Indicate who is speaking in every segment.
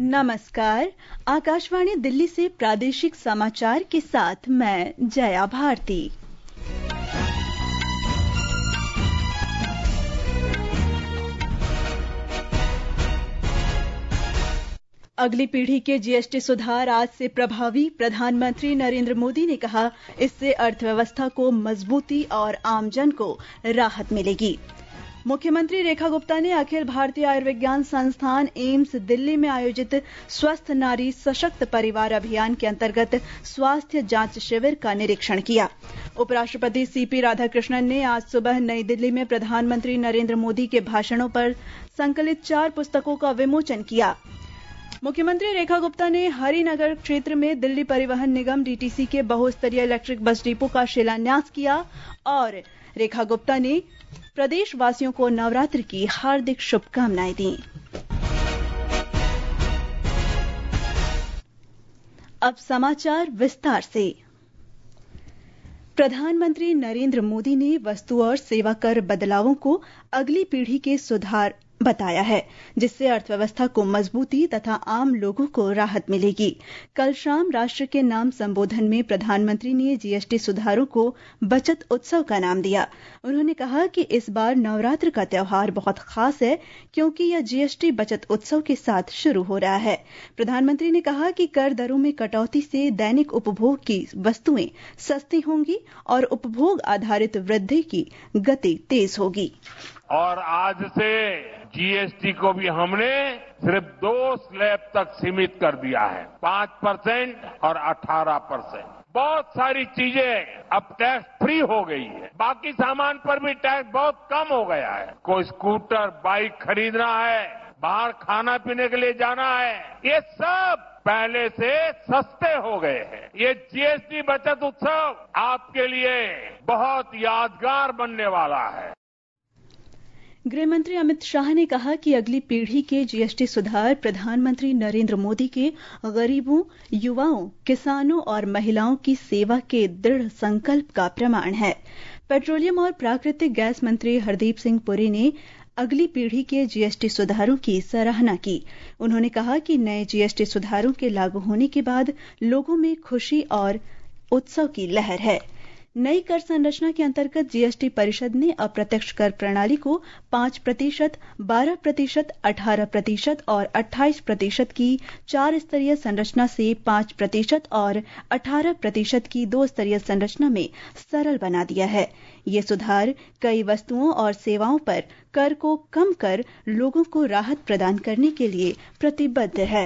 Speaker 1: नमस्कार। आकाशवाणी दिल्ली से प्रादेशिक समाचार के साथ मैं जया भारती। अगली पीढ़ी के जीएसटी सुधार आज से प्रभावी। प्रधानमंत्री नरेंद्र मोदी ने कहा, इससे अर्थव्यवस्था को मजबूती और आमजन को राहत मिलेगी। मुख्यमंत्री रेखा गुप्ता ने अखिल भारतीय आयुर्विज्ञान संस्थान एम्स दिल्ली में आयोजित स्वस्थ नारी सशक्त परिवार अभियान के अंतर्गत स्वास्थ्य जांच शिविर का निरीक्षण किया। उपराष्ट्रपति सीपी राधाकृष्णन ने आज सुबह नई दिल्ली में प्रधानमंत्री नरेंद्र मोदी के भाषणों पर संकलित 4 पुस्तकों का विमोचन किया। मुख्यमंत्री रेखा गुप्ता ने हरिनगर क्षेत्र में दिल्ली परिवहन निगम डीटीसी के बहुस्तरीय इलेक्ट्रिक बस डिपो का शिलान्यास किया और रेखा गुप्ता ने प्रदेशवासियों को नवरात्र की हार्दिक शुभकामनाएं दी। अब समाचार विस्तार से। प्रधानमंत्री नरेंद्र मोदी ने वस्तु और सेवा कर बदलावों को अगली पीढ़ी के सुधार बताया है, जिससे अर्थव्यवस्था को मजबूती तथा आम लोगों को राहत मिलेगी। कल शाम राष्ट्र के नाम संबोधन में प्रधानमंत्री ने जीएसटी सुधारों को बचत उत्सव का नाम दिया। उन्होंने कहा कि इस बार नवरात्र का त्योहार बहुत खास है, क्योंकि यह जीएसटी बचत उत्सव के साथ शुरू हो रहा है। प्रधानमंत्री ने कहा कि कर दरों में कटौती से दैनिक उपभोग की वस्तुएं सस्ती होंगी और उपभोग आधारित वृद्धि की गति तेज होगी।
Speaker 2: और आज से जीएसटी को भी हमने सिर्फ 2 स्लैब तक सीमित कर दिया है, 5% और 18%। बहुत सारी चीजें अब टैक्स फ्री हो गई है। बाकी सामान पर भी टैक्स बहुत कम हो गया है। कोई स्कूटर, बाइक खरीदना है, बाहर खाना पीने के लिए जाना है, ये सब पहले से सस्ते हो गए हैं। ये जीएसटी बचत उत्सव आपके लिए बहुत यादगार बनने वाला है।
Speaker 1: गृहमंत्री अमित शाह ने कहा कि अगली पीढ़ी के जीएसटी सुधार प्रधानमंत्री नरेंद्र मोदी के गरीबों, युवाओं, किसानों और महिलाओं की सेवा के दृढ़ संकल्प का प्रमाण है। पेट्रोलियम और प्राकृतिक गैस मंत्री हरदीप सिंह पुरी ने अगली पीढ़ी के जीएसटी सुधारों की सराहना की। उन्होंने कहा कि नए जीएसटी सुधारों के लागू होने के बाद लोगों में खुशी और उत्सव की लहर है। नई कर संरचना के अंतर्गत जीएसटी परिषद ने अप्रत्यक्ष कर प्रणाली को 5%, 12%, 18% और 28% की 4 स्तरीय संरचना से 5% और 18% की 2 स्तरीय संरचना में सरल बना दिया है। ये सुधार कई वस्तुओं और सेवाओं पर कर को कम कर लोगों को राहत प्रदान करने के लिए प्रतिबद्ध है।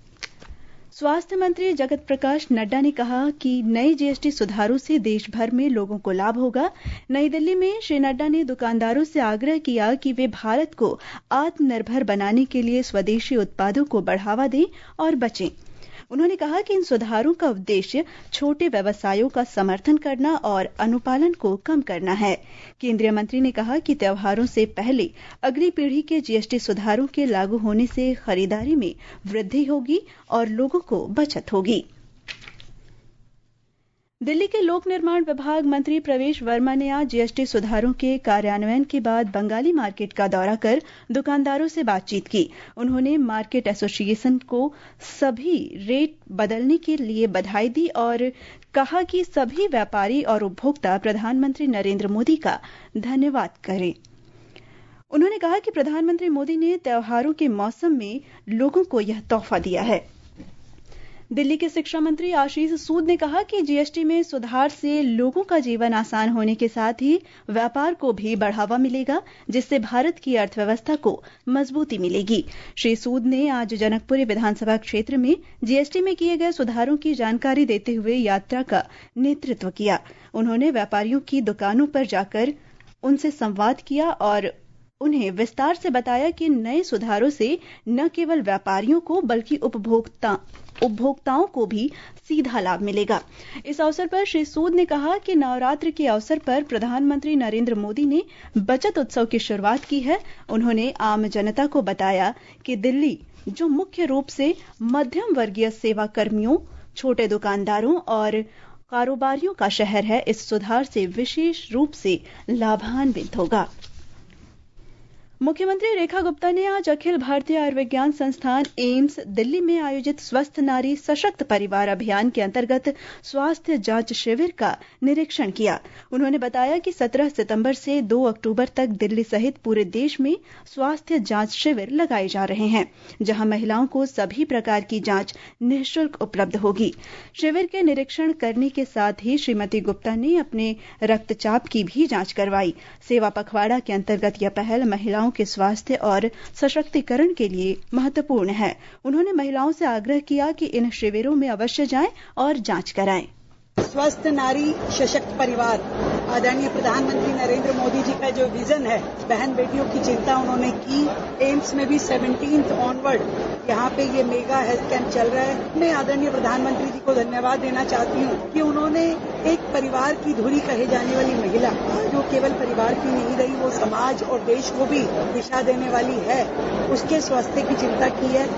Speaker 1: स्वास्थ्य मंत्री जगत प्रकाश नड्डा ने कहा कि नए जीएसटी सुधारों से देश भर में लोगों को लाभ होगा। नई दिल्ली में श्री नड्डा ने दुकानदारों से आग्रह किया कि वे भारत को आत्मनिर्भर बनाने के लिए स्वदेशी उत्पादों को बढ़ावा दें और बचें। उन्होंने कहा कि इन सुधारों का उद्देश्य छोटे व्यवसायों का समर्थन करना और अनुपालन को कम करना है। केंद्रीय मंत्री ने कहा कि त्योहारों से पहले अगली पीढ़ी के जीएसटी सुधारों के लागू होने से खरीदारी में वृद्धि होगी और लोगों को बचत होगी। दिल्ली के लोक निर्माण विभाग मंत्री प्रवेश वर्मा ने आज जीएसटी सुधारों के कार्यान्वयन के बाद बंगाली मार्केट का दौरा कर दुकानदारों से बातचीत की। उन्होंने मार्केट एसोसिएशन को सभी रेट बदलने के लिए बधाई दी और कहा कि सभी व्यापारी और उपभोक्ता प्रधानमंत्री नरेंद्र मोदी का धन्यवाद करें। उन्होंने कहा कि प्रधानमंत्री मोदी ने त्योहारों के मौसम में लोगों को यह तोहफा दिया है। दिल्ली के शिक्षा मंत्री आशीष सूद ने कहा कि जीएसटी में सुधार से लोगों का जीवन आसान होने के साथ ही व्यापार को भी बढ़ावा मिलेगा, जिससे भारत की अर्थव्यवस्था को मजबूती मिलेगी। श्री सूद ने आज जनकपुरी विधानसभा क्षेत्र में जीएसटी में किए गए सुधारों की जानकारी देते हुए यात्रा का नेतृत्व किया। उन्होंने व्यापारियों की दुकानों पर जाकर उनसे संवाद किया और उन्हें विस्तार से बताया कि नए सुधारों से न केवल व्यापारियों को बल्कि उपभोक्ताओं को भी सीधा लाभ मिलेगा। इस अवसर पर श्री सूद ने कहा कि नवरात्र के अवसर पर प्रधानमंत्री नरेंद्र मोदी ने बचत उत्सव की शुरुआत की है। उन्होंने आम जनता को बताया कि दिल्ली, जो मुख्य रूप से मध्यम वर्गीय सेवा कर्मियों, छोटे दुकानदारों और कारोबारियों का शहर है, इस सुधार से विशेष रूप से लाभान्वित होगा। मुख्यमंत्री रेखा गुप्ता ने आज अखिल भारतीय आयुर्विज्ञान संस्थान एम्स दिल्ली में आयोजित स्वस्थ नारी सशक्त परिवार अभियान के अंतर्गत स्वास्थ्य जांच शिविर का निरीक्षण किया। उन्होंने बताया कि 17 सितंबर से 2 अक्टूबर तक दिल्ली सहित पूरे देश में स्वास्थ्य जांच शिविर लगाए जा रहे हैं, जहां महिलाओं को सभी प्रकार की जांच निःशुल्क उपलब्ध होगी। शिविर के निरीक्षण करने के साथ ही श्रीमती गुप्ता ने अपने रक्तचाप की भी जांच करवाई। सेवा पखवाड़ा के अंतर्गत यह पहल महिलाओं के स्वास्थ्य और सशक्तिकरण के लिए महत्वपूर्ण है। उन्होंने महिलाओं से आग्रह किया कि इन शिविरों में अवश्य जाएं और जांच कराएं।
Speaker 3: स्वस्थ नारी सशक्त परिवार आदरणीय प्रधानमंत्री नरेंद्र मोदी जी का जो विजन है, बहन बेटियों की चिंता उन्होंने की। एम्स में भी 17 ऑनवर्ड यहाँ पे ये मेगा हेल्थ कैंप चल रहा है। मैं आदरणीय प्रधानमंत्री जी को धन्यवाद देना चाहती हूँ कि उन्होंने एक परिवार की धुरी कहे जाने वाली महिला जो केवल परिवार की नहीं रही, वो समाज और देश को भी दिशा देने वाली है, उसके स्वास्थ्य की चिंता की है।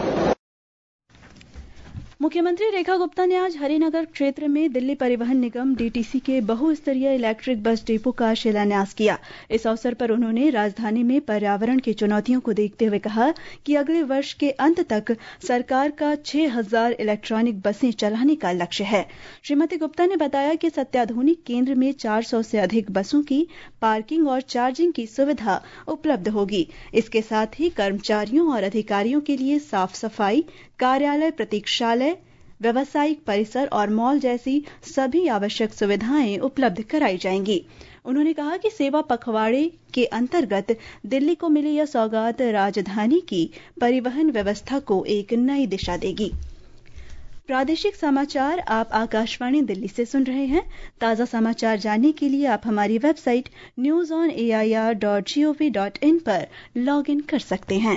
Speaker 1: मुख्यमंत्री रेखा गुप्ता ने आज हरिनगर क्षेत्र में दिल्ली परिवहन निगम डीटीसी के बहुस्तरीय इलेक्ट्रिक बस डिपो का शिलान्यास किया। इस अवसर पर उन्होंने राजधानी में पर्यावरण की चुनौतियों को देखते हुए कहा कि अगले वर्ष के अंत तक सरकार का 6000 इलेक्ट्रॉनिक बसें चलाने का लक्ष्य है। श्रीमती गुप्ता ने बताया कि इस अत्याधुनिक केंद्र में 400 से अधिक बसों की पार्किंग और चार्जिंग की सुविधा उपलब्ध होगी। इसके साथ ही कर्मचारियों और अधिकारियों के लिए साफ सफाई, कार्यालय, प्रतीक्षालय, व्यावसायिक परिसर और मॉल जैसी सभी आवश्यक सुविधाएं उपलब्ध कराई जाएंगी। उन्होंने कहा कि सेवा पखवाड़े के अंतर्गत दिल्ली को मिली यह सौगात राजधानी की परिवहन व्यवस्था को एक नई दिशा देगी। प्रादेशिक समाचार आप आकाशवाणी दिल्ली से सुन रहे हैं। ताजा समाचार जानने के लिए आप हमारी वेबसाइट newsonair.gov.in पर लॉग इन कर सकते हैं।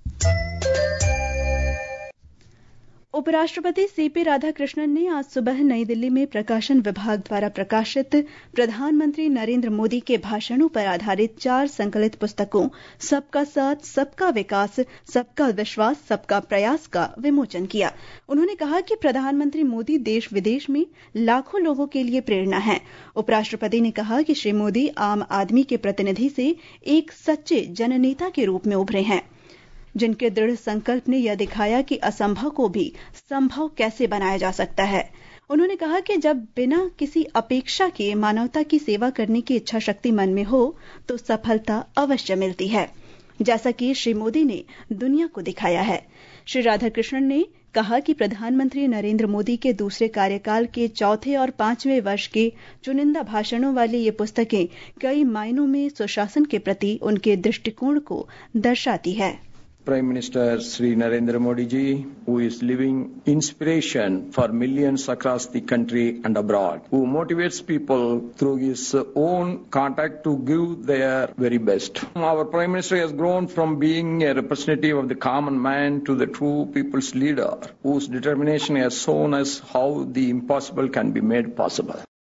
Speaker 1: उपराष्ट्रपति सीपी राधाकृष्णन ने आज सुबह नई दिल्ली में प्रकाशन विभाग द्वारा प्रकाशित प्रधानमंत्री नरेंद्र मोदी के भाषणों पर आधारित 4 संकलित पुस्तकों सबका साथ, सबका विकास, सबका विश्वास, सबका प्रयास का विमोचन किया। उन्होंने कहा कि प्रधानमंत्री मोदी देश विदेश में लाखों लोगों के लिए प्रेरणा हैं। उपराष्ट्रपति ने कहा कि श्री मोदी आम आदमी के प्रतिनिधि से एक सच्चे जननेता के रूप में उभरे हैं, जिनके दृढ़ संकल्प ने यह दिखाया कि असंभव को भी संभव कैसे बनाया जा सकता है। उन्होंने कहा कि जब बिना किसी अपेक्षा के मानवता की सेवा करने की इच्छा शक्ति मन में हो तो सफलता अवश्य मिलती है, जैसा कि श्री मोदी ने दुनिया को दिखाया है। श्री राधाकृष्णन ने कहा कि प्रधानमंत्री नरेंद्र मोदी के दूसरे कार्यकाल के चौथे और 5वें वर्ष के चुनिंदा भाषणों वाली ये पुस्तकें कई मायनों में सुशासन के प्रति उनके दृष्टिकोण को दर्शाती है।
Speaker 4: Prime Minister Sri Narendra Modi ji, who is living inspiration for millions across the country and abroad, who motivates people through his own contact to give their very best. Our Prime Minister has grown from being a representative of the common man to the true people's leader, whose determination has shown us how the impossible can be made possible.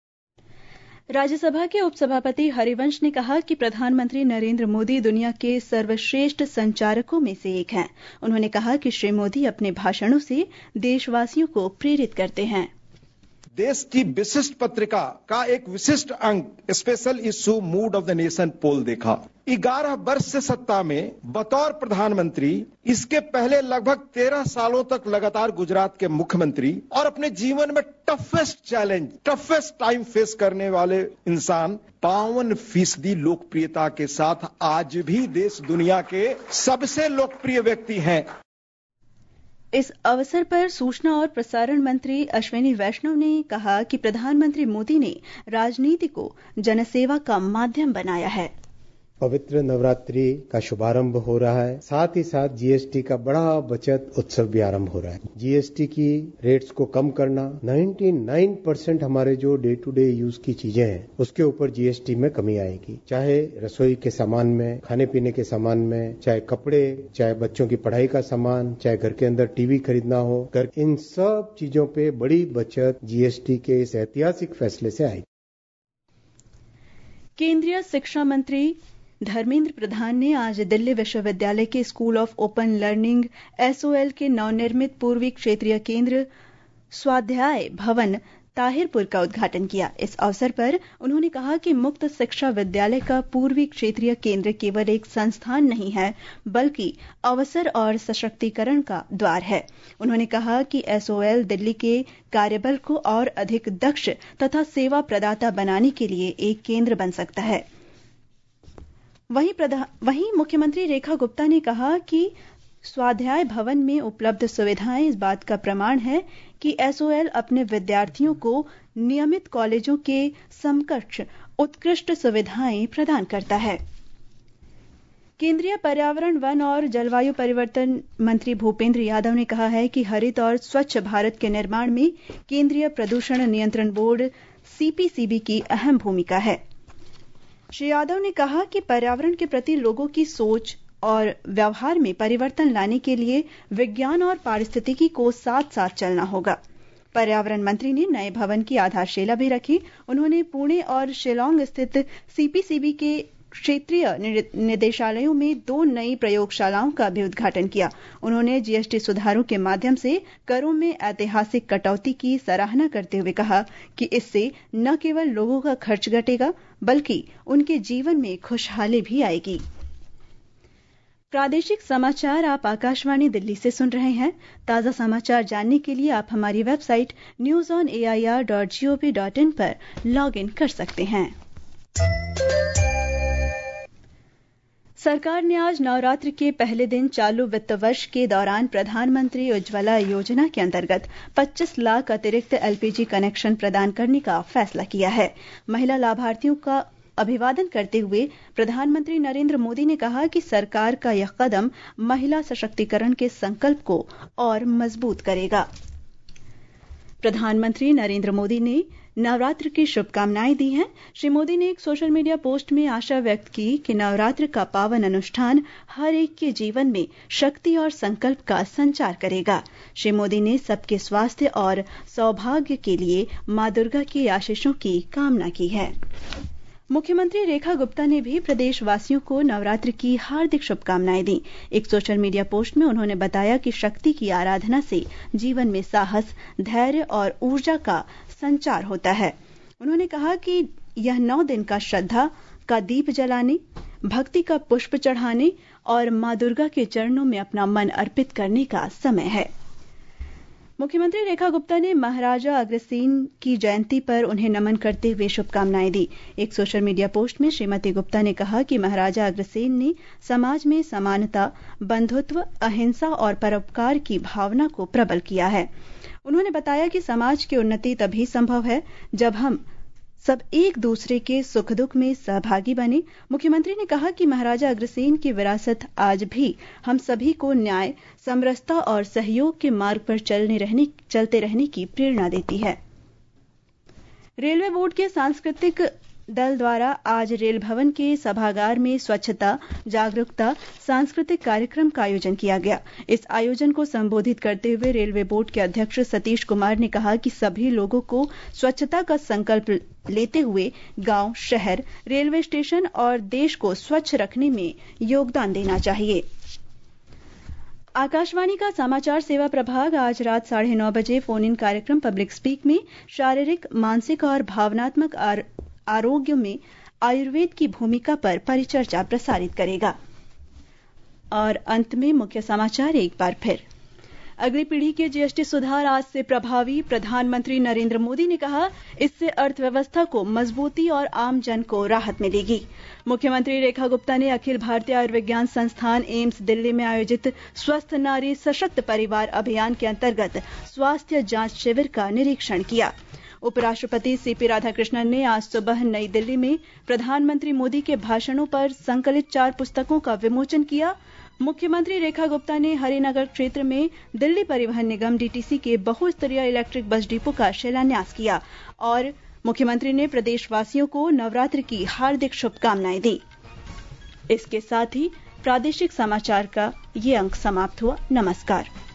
Speaker 1: Rajya Sabha के उपसभापति हरिवंश ने कहा कि प्रधानमंत्री नरेंद्र मोदी दुनिया के सर्वश्रेष्ठ संचारकों में से एक हैं। उन्होंने कहा कि श्री मोदी अपने भाषणों से देशवासियों को प्रेरित करते हैं।
Speaker 5: देश की विशिष्ट पत्रिका का एक विशिष्ट अंक special issue mood of the nation poll देखा। 11 वर्ष से सत्ता में बतौर प्रधानमंत्री, इसके पहले लगभग 13 सालों तक लगातार गुजरात के मुख्यमंत्री और अपने जीवन में toughest challenge, toughest time face करने वाले इंसान 52% लोकप्रियता के साथ आज भी देश दुनिया के सबसे लोकप्रिय व्यक्ति हैं।
Speaker 1: इस अवसर पर सूचना और प्रसारण मंत्री अश्विनी वैष्णव ने कहा कि प्रधानमंत्री मोदी ने राजनीति को जनसेवा का माध्यम बनाया है।
Speaker 6: पवित्र नवरात्रि का शुभारंभ हो रहा है, साथ ही साथ जीएसटी का बड़ा बचत उत्सव भी आरंभ हो रहा है। जीएसटी की रेट्स को कम करना, 99% हमारे जो डे टू डे यूज की चीजें हैं उसके ऊपर जीएसटी में कमी आएगी, चाहे रसोई के सामान में, खाने पीने के सामान में, चाहे कपड़े, चाहे बच्चों की पढ़ाई का सामान, चाहे घर के अंदर टीवी खरीदना हो, इन सब चीजों पे बड़ी बचत जीएसटी के इस ऐतिहासिक फैसले से आएगी।
Speaker 1: केंद्रीय शिक्षा मंत्री धर्मेंद्र प्रधान ने आज दिल्ली विश्वविद्यालय के school of open learning SOL के नवनिर्मित पूर्वी क्षेत्रीय केंद्र स्वाध्याय भवन ताहिरपुर का उद्घाटन किया। इस अवसर पर उन्होंने कहा कि मुक्त शिक्षा विद्यालय का पूर्वी क्षेत्रीय केंद्र केवल एक संस्थान नहीं है, बल्कि अवसर और सशक्तिकरण का द्वार है। उन्होंने कहा कि SOL दिल्ली के कार्यबल को और अधिक दक्ष तथा सेवा प्रदाता बनाने के लिए एक केंद्र बन सकता है। वहीं मुख्यमंत्री रेखा गुप्ता ने कहा कि स्वाध्याय भवन में उपलब्ध सुविधाएं इस बात का प्रमाण है कि SOL अपने विद्यार्थियों को नियमित कॉलेजों के समकक्ष उत्कृष्ट सुविधाएं प्रदान करता है। केंद्रीय पर्यावरण, वन और जलवायु परिवर्तन मंत्री भूपेंद्र यादव ने कहा है कि हरित और स्वच्छ भारत के निर्माण में केंद्रीय प्रदूषण नियंत्रण बोर्ड CPCB की अहम भूमिका है। श्री यादव ने कहा कि पर्यावरण के प्रति लोगों की सोच और व्यवहार में परिवर्तन लाने के लिए विज्ञान और पारिस्थितिकी को साथ साथ चलना होगा। पर्यावरण मंत्री ने नए भवन की आधारशिला भी रखी। उन्होंने पुणे और शिलांग स्थित CPCB के क्षेत्रीय निदेशालयों में 2 नई प्रयोगशालाओं का भी उद्घाटन किया। उन्होंने GST सुधारों के माध्यम से करों में ऐतिहासिक कटौती की सराहना करते हुए कहा कि इससे न केवल लोगों का खर्च घटेगा, बल्कि उनके जीवन में खुशहाली भी आएगी। प्रादेशिक समाचार आप आकाशवाणी दिल्ली से सुन रहे हैं। ताजा समाचार जानने के लिए आप हमारी वेबसाइट newsonair.gov.in पर लॉग इन कर सकते हैं। सरकार ने आज नवरात्र के पहले दिन चालू वित्त वर्ष के दौरान प्रधानमंत्री उज्ज्वला योजना के अंतर्गत 25 लाख अतिरिक्त LPG कनेक्शन प्रदान करने का फैसला किया है। महिला लाभार्थियों का अभिवादन करते हुए प्रधानमंत्री नरेंद्र मोदी ने कहा कि सरकार का यह कदम महिला सशक्तिकरण के संकल्प को और मजबूत करेगा। प्रधानमंत्री नरेंद्र मोदी ने नवरात्र की शुभकामनाएं दी हैं। श्री मोदी ने एक सोशल मीडिया पोस्ट में आशा व्यक्त की कि नवरात्र का पावन अनुष्ठान हर एक के जीवन में शक्ति और संकल्प का संचार करेगा। श्री मोदी ने सबके स्वास्थ्य और सौभाग्य के लिए मां दुर्गा की आशीषों की कामना की है। मुख्यमंत्री रेखा गुप्ता ने भी प्रदेशवासियों को नवरात्र की हार्दिक शुभकामनाएं दी। एक सोशल मीडिया पोस्ट में उन्होंने बताया कि शक्ति की आराधना से जीवन में साहस, धैर्य और ऊर्जा का संचार होता है। उन्होंने कहा कि यह 9 दिन का श्रद्धा का दीप जलाने, भक्ति का पुष्प चढ़ाने और मां दुर्गा के चरणों में अपना मन अर्पित करने का समय है। मुख्यमंत्री रेखा गुप्ता ने महाराजा अग्रसेन की जयंती पर उन्हें नमन करते हुए शुभकामनाएं दी। एक सोशल मीडिया पोस्ट में श्रीमती गुप्ता ने कहा कि महाराजा अग्रसेन ने समाज में समानता, बंधुत्व, अहिंसा और परोपकार की भावना को प्रबल किया है। उन्होंने बताया कि समाज की उन्नति तभी संभव है जब हम सब एक दूसरे के सुख दुख में सहभागी बने। मुख्यमंत्री ने कहा कि महाराजा अग्रसेन की विरासत आज भी हम सभी को न्याय, समरसता और सहयोग के मार्ग पर चलते रहने की प्रेरणा देती है। रेलवे बोर्ड के सांस्कृतिक दल द्वारा आज रेल भवन के सभागार में स्वच्छता जागरूकता सांस्कृतिक कार्यक्रम का आयोजन किया गया। इस आयोजन को संबोधित करते हुए रेलवे बोर्ड के अध्यक्ष सतीश कुमार ने कहा कि सभी लोगों को स्वच्छता का संकल्प लेते हुए गांव, शहर, रेलवे स्टेशन और देश को स्वच्छ रखने में योगदान देना चाहिए। आकाशवाणी का समाचार सेवा प्रभाग आज रात 9:30 बजे फोन इन कार्यक्रम पब्लिक स्पीक में शारीरिक, मानसिक और भावनात्मक आरोग्य में आयुर्वेद की भूमिका पर परिचर्चा प्रसारित करेगा। और अंत में मुख्य समाचार एक बार फिर। अगली पीढ़ी के GST सुधार आज से प्रभावी। प्रधानमंत्री नरेंद्र मोदी ने कहा, इससे अर्थव्यवस्था को मजबूती और आम जन को राहत मिलेगी। मुख्यमंत्री रेखा गुप्ता ने अखिल भारतीय आयुर्विज्ञान संस्थान एम्स दिल्ली में आयोजित स्वस्थ नारी सशक्त परिवार अभियान के अंतर्गत स्वास्थ्य जांच शिविर का निरीक्षण किया। उपराष्ट्रपति CP राधाकृष्णन ने आज सुबह नई दिल्ली में प्रधानमंत्री मोदी के भाषणों पर संकलित 4 पुस्तकों का विमोचन किया। मुख्यमंत्री रेखा गुप्ता ने हरिनगर क्षेत्र में दिल्ली परिवहन निगम DTC के बहुस्तरीय इलेक्ट्रिक बस डिपो का शिलान्यास किया और मुख्यमंत्री ने प्रदेशवासियों को नवरात्र की हार्दिक शुभकामनाएं दी। इसके साथ ही प्रादेशिक समाचार का ये अंक समाप्त हुआ। नमस्कार।